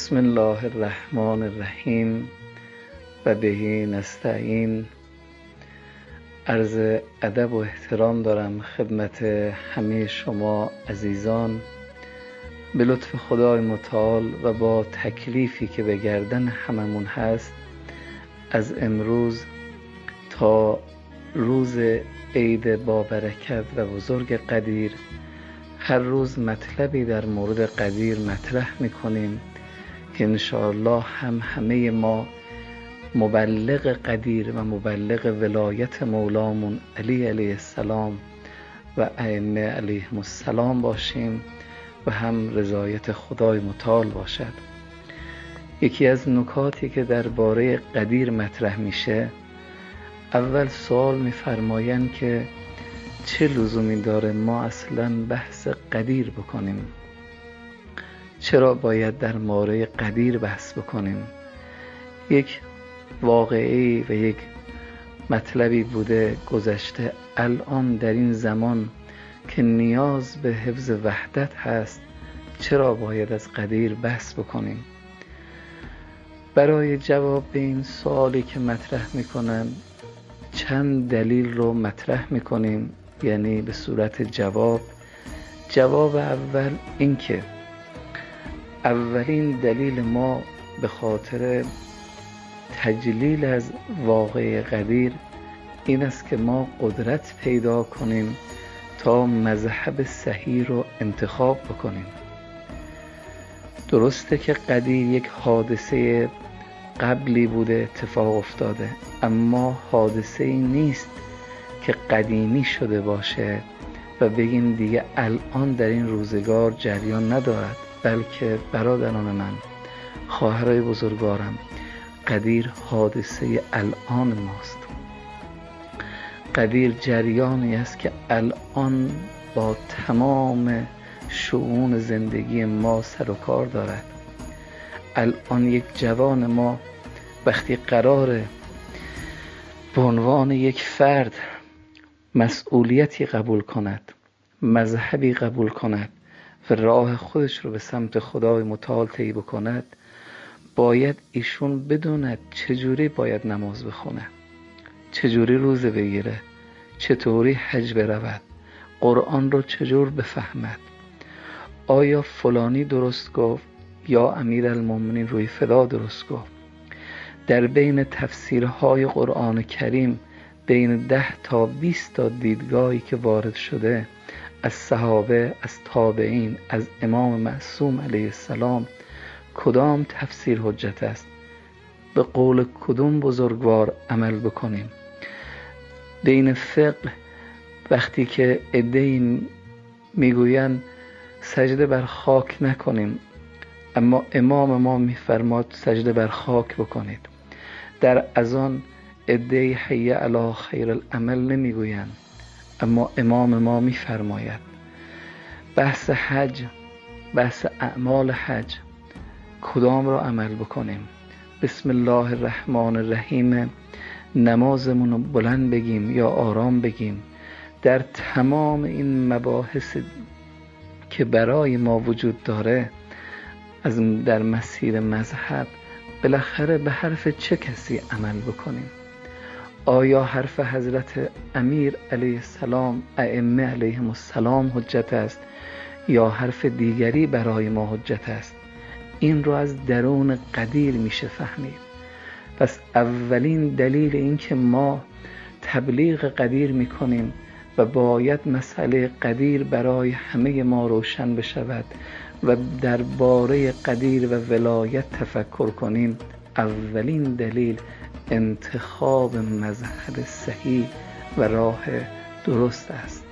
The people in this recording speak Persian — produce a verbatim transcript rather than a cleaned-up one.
بسم الله الرحمن الرحیم و بهی نستعین. عرض ادب و احترام دارم خدمت همه شما عزیزان. به لطف خدای متعال و با تکلیفی که به گردن هممون هست، از امروز تا روز عید با برکت و بزرگ قدیر هر روز مطلبی در مورد قدیر مطرح میکنیم که انشاءالله هم همه ما مبلغ قدیر و مبلغ ولایت مولامون علی علیه السلام و ائمه علیهم السلام باشیم و هم رضایت خدای متعال باشد. یکی از نکاتی که درباره قدیر مطرح میشه، اول سوال میفرمایند که چه لزومی داره ما اصلا بحث قدیر بکنیم؟ چرا باید در مورد قدیر بحث بکنیم؟ یک واقعی و یک مطلبی بوده گذشته، الان در این زمان که نیاز به حفظ وحدت هست، چرا باید از قدیر بحث بکنیم؟ برای جواب به این سوالی که مطرح میکنن چند دلیل رو مطرح میکنیم، یعنی به صورت جواب. جواب اول این که اولین دلیل ما به خاطر تجلیل از واقع قدیر این است که ما قدرت پیدا کنیم تا مذهب صحیح رو انتخاب بکنیم. درسته که قدیر یک حادثه قبلی بوده، اتفاق افتاده، اما حادثه ای نیست که قدیمی شده باشه و بگیم دیگه الان در این روزگار جریان ندارد، بلکه برادران من، خواهرای بزرگوارم، قدیر حادثه الان ماست. قدیر جریانی است که الان با تمام شؤون زندگی ما سر و کار دارد. الان یک جوان ما وقتی قراره به عنوان یک فرد مسئولیتی قبول کند، مذهبی قبول کند و راه خودش رو به سمت خدای متعال طی بکند، باید ایشون بدوند چجوری باید نماز بخونه، چجوری روزه بگیره، چطوری حج برود، قرآن رو چجور بفهمد، آیا فلانی درست گفت یا امیرالمومنین روی فدا درست گفت. در بین تفسیرهای قرآن کریم بین ده تا بیست تا دیدگاهی که وارد شده از صحابه، از تابعین، از امام معصوم علیه السلام، کدام تفسیر حجت است؟ به قول کدوم بزرگوار عمل بکنیم؟ بین فقه وقتی که عده‌ای میگویند سجده بر خاک نکنیم، اما امام ما میفرماد سجده بر خاک بکنید. در اذان عده‌ای حی علی خیر العمل نمیگویند، اما امام ما میفرماید. بحث حج، بحث اعمال حج، کدام را عمل بکنیم؟ بسم الله الرحمن الرحیم نمازمون رو بلند بگیم یا آرام بگیم؟ در تمام این مباحث که برای ما وجود داره از در مسیر مذهب، بالاخره به حرف چه کسی عمل بکنیم؟ آیا حرف حضرت امیر علیه السلام، ائمه علیهم السلام حجت است یا حرف دیگری برای ما حجت است؟ این رو از درون قدیر میشه فهمید. پس اولین دلیل این که ما تبلیغ قدیر میکنیم و باید مسئله قدیر برای همه ما روشن بشود و درباره قدیر و ولایت تفکر کنیم، اولین دلیل انتخاب مذهب صحیح و راه درست است.